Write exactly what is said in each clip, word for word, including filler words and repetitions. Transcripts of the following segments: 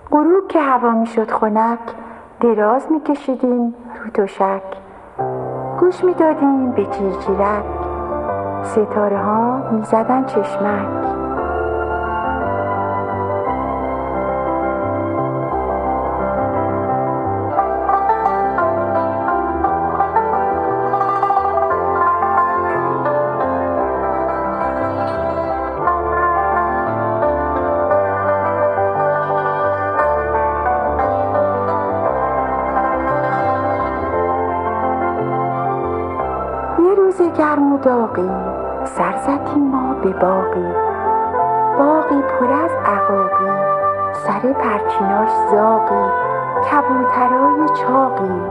غروب که هوا می شد خنک، دراز می کشیدیم رو تشک، گوش می دادیم به جیرجیرک، ستاره ها می زدن چشمک. یه روز گرم و داغی سر زدیم ما به باغی، باغی پر از عقاقی، سر پرچیناش زاغی، کبوترای چاقی.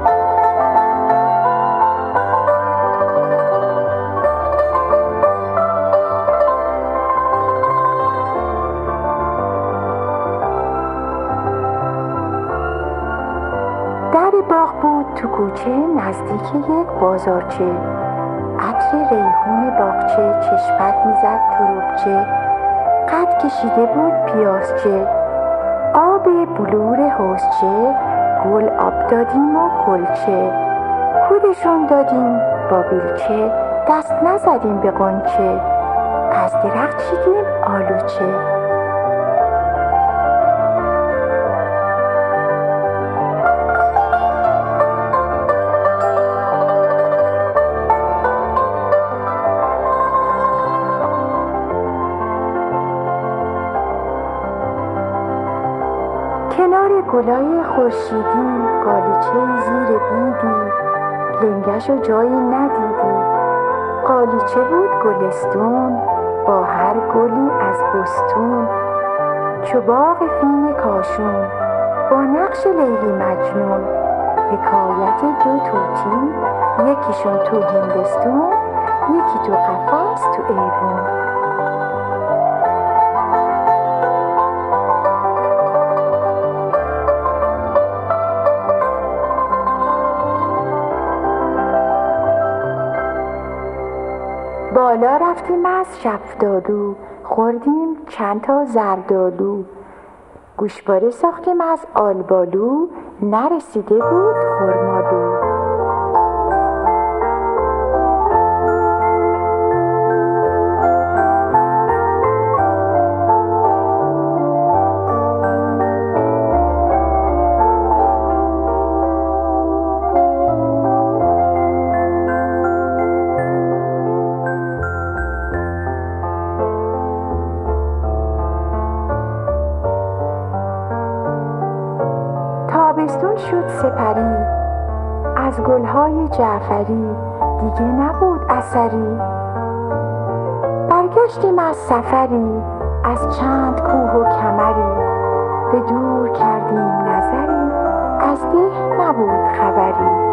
در باغ بود تو کوچه نزدیک یک بازارچه، عطر ریحون باغچه چشمک میزد تروبچه، قد کشیده بود پیازچه، آب بلور حوضچه، گل آب دادیم و گلچه، کودشون دادیم با بیلچه، دست نزدیم به غنچه، از درخت چیدیم آلوچه. کنار گلای خورشیدی قالیچه زیر بیدی، لنگش و جایی ندیدی، قالیچه بود گلستون با هر گلی از بستون، چو باغ فین کاشون با نقش لیلی مجنون، حکایت دو طوطی یکیشون تو هندستون، یکی تو قفس تو ایوون. بالا رفتیم از شفتالو، خوردیم چند تا زردالو، گوشواره ساختیم از آلبالو، نرسیده بود خرمالو. تابستون شد سپری از گلهای جعفری، دیگه نبود اثری، برگشتیم از سفری از چند کوه و کمری، به دور کردیم نظری از ده نبود خبری.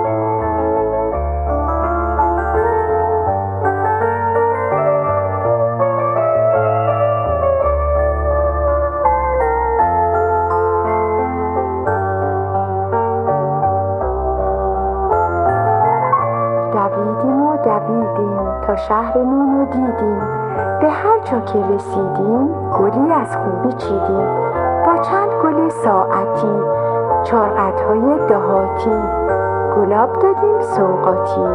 دویدیم و دویدیم تا شهر نون رو دیدیم، به هر جا که رسیدیم گلی از خوبی چیدیم، با چند گل ساعتی چارقدهای دهاتی، گلاب دادیم سوغاتی.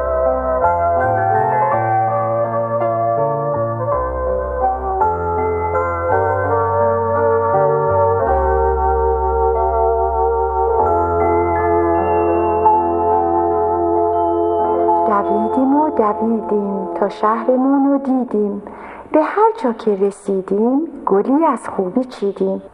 دویدیم و دویدیم تا شهرمون رو دیدیم، به هر جا که رسیدیم گلی از خوبی چیدیم.